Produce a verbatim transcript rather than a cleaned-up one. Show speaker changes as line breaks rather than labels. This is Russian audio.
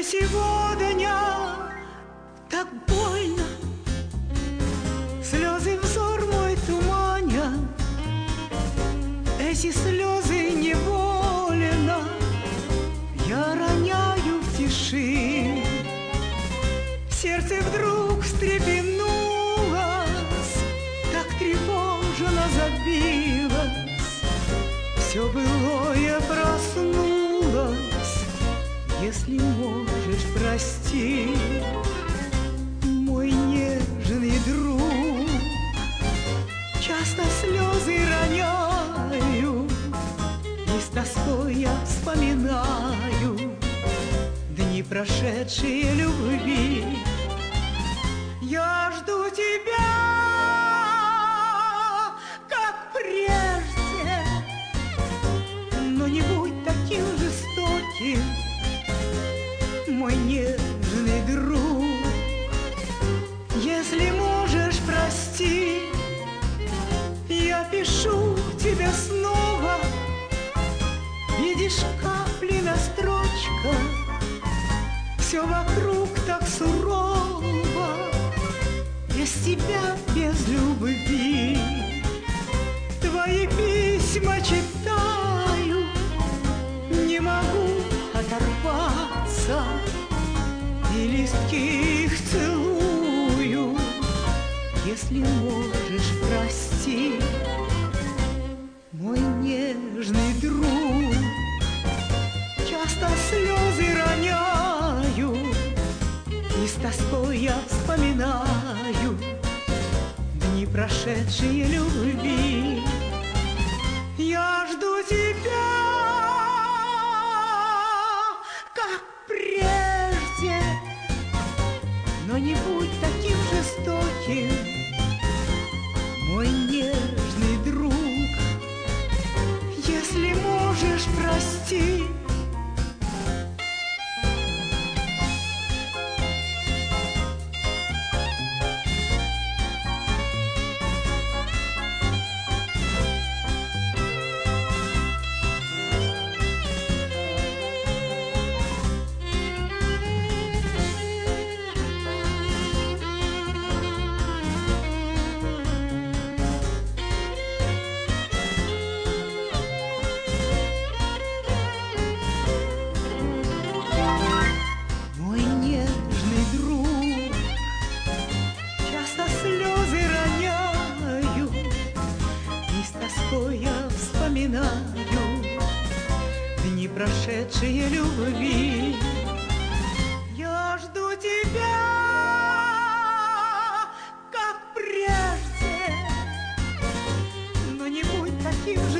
сегодня так больно, слезы взор мой туманя, эти слезы невольно я роняю в тиши. Сердце вдруг встрепенулось, так тревожно забилось, все былое проснулось. Если можешь, прости, мой нежный друг. Часто слезы роняю, и с тоской я вспоминаю дни, прошедшие любви. Я жду тебя, как прежде, но не будь таким жестоким, мой нежный друг. Если можешь, прости, я пишу тебе снова. Видишь, капли на строчках, все вокруг так сурово. Без тебя, без любви, твои письма читаю, не могу оторваться, и листки их целую. Если можешь, прости, мой нежный друг. Часто слезы роняю, и с тоской я вспоминаю дни, прошедшие любви. Я жду тебя, как прежде, но не будь таким жестоким, мой нежный друг. Если можешь, прости. Я вспоминаю дни, прошедшие любви. Я жду тебя, как прежде, но не будь таким же